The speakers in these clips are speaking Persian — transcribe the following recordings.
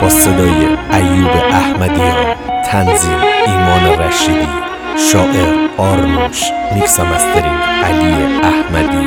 با صدای ایوب احمدیان، تنظیم ایمان رشیدی، شاعر آرنوش، میکس و مسترینگ علی احمدی.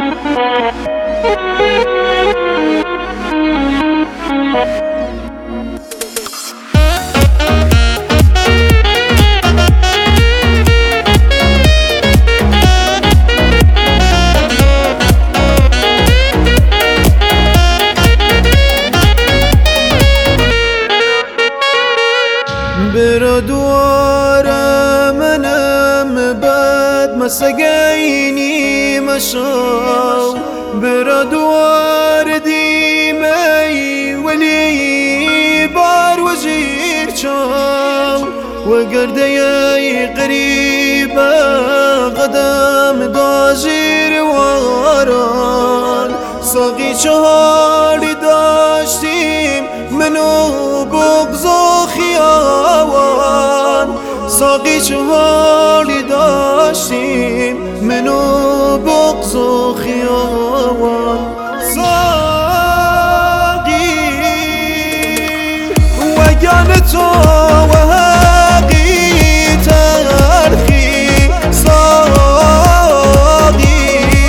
برا دوار منم بد مسگینی مشاو، برا دوار دیمی ولی بار وزیر چاو، وگرده ی قریبا قدم دازیر واران. ساقی چهاری داشتیم منو بغض و خیابان، ساقی چهاری داشتیم منو بغض و خیابان. ساقی وگان تو و حقی تلخی، ساقی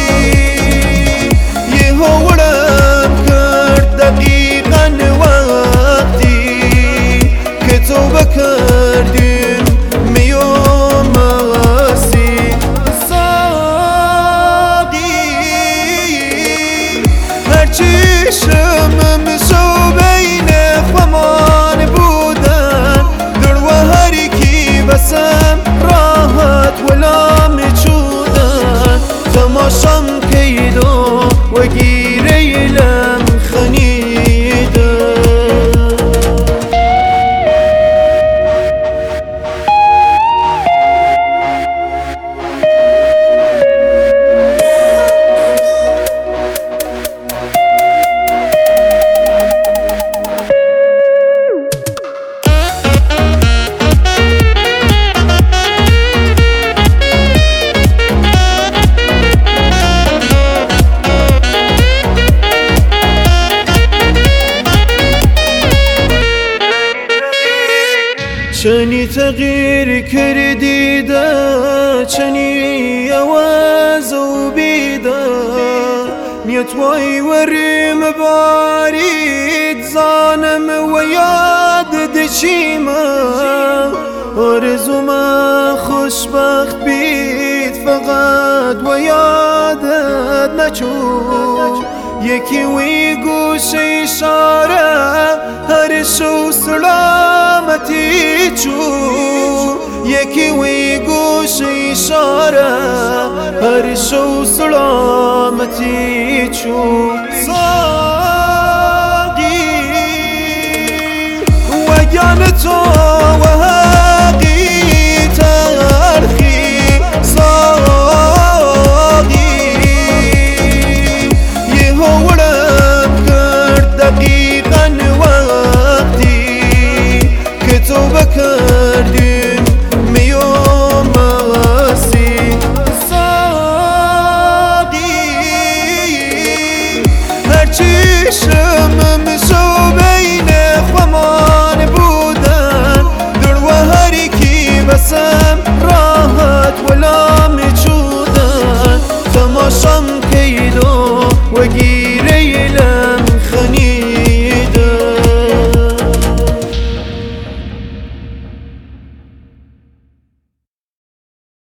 یه هورم کرد دقیقا وقتی که تو بکردین میوم مسی. ساقی هرچی شمم سو بین خمان بودن، در و هری کی بسم راحت ولا میچودن. تماشام کیدو و گیره لم خنیده. چنی تغییر کردی ده، چنی عوض و بیده، نیت وای ورم بارید زانم و یاد دچیمه. آرزوم خوشبخت بید فقط و یادت نچود. یکی وی گوش اشاره هر شو سلامتی چو، یکی وی گوش اشاره هر شو سلامتی چو. ساقی وگان تو